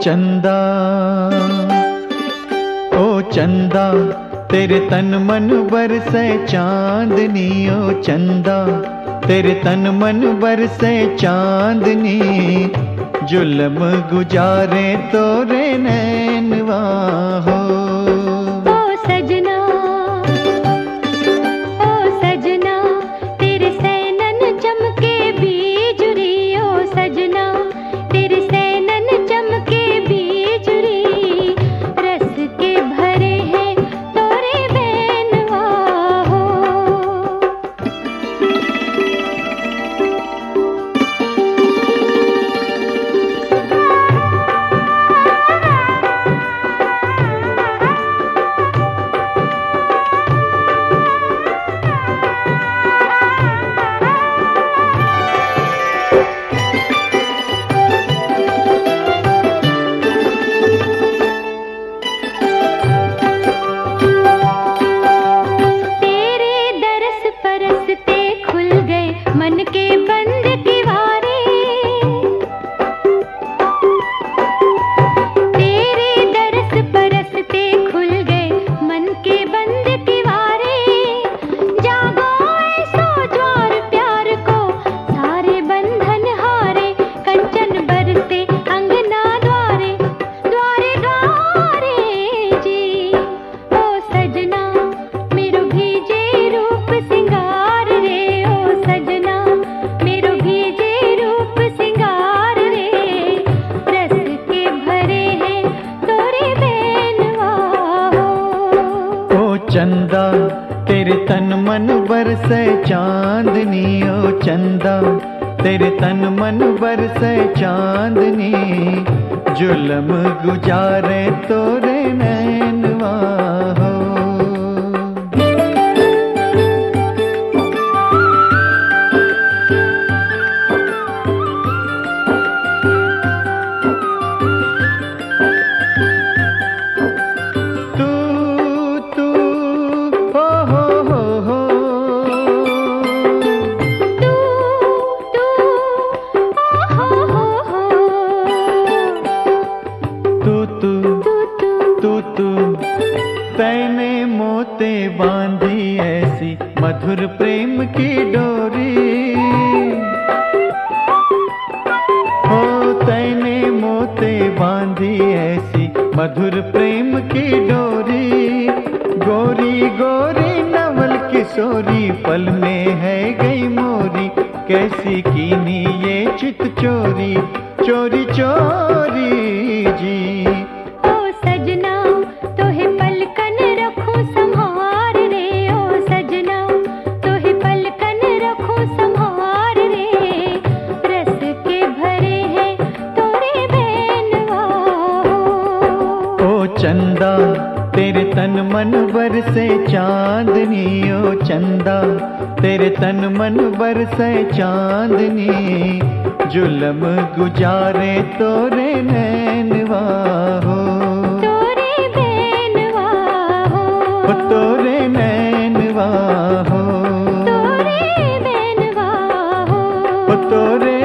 चंदा, ओ चंदा, तेरे तन मन बरसे चांदनी। ओ चंदा, तेरे तन मन बरसे चांदनी। जुल्म गुजारे तोरे नैनवा हो। चंदा, तेरे तन मन बरसे चांदनी। ओ चंदा, तेरे तन मन बरसे चांदनी। जुल्म गुजारे तोरे नैनवा हो। तैने मोते बांधी ऐसी मधुर प्रेम की डोरी। हो तैने मोते बांधी ऐसी मधुर प्रेम की डोरी। गोरी गोरी नवल किशोरी पल में है गई मोरी। कैसी कीनी ये चित चोरी, चोरी चोरी जी। चंदा, तेरे तन मन बरसे चांदनी। ओ चंदा, तेरे तन मन बरसे चांदनी। जुल्म गुजारे तोरे नैनवा हो। तोरे नैनवा हो। तोरे नैनवा हो। तोरे नैनवा हो। तोरे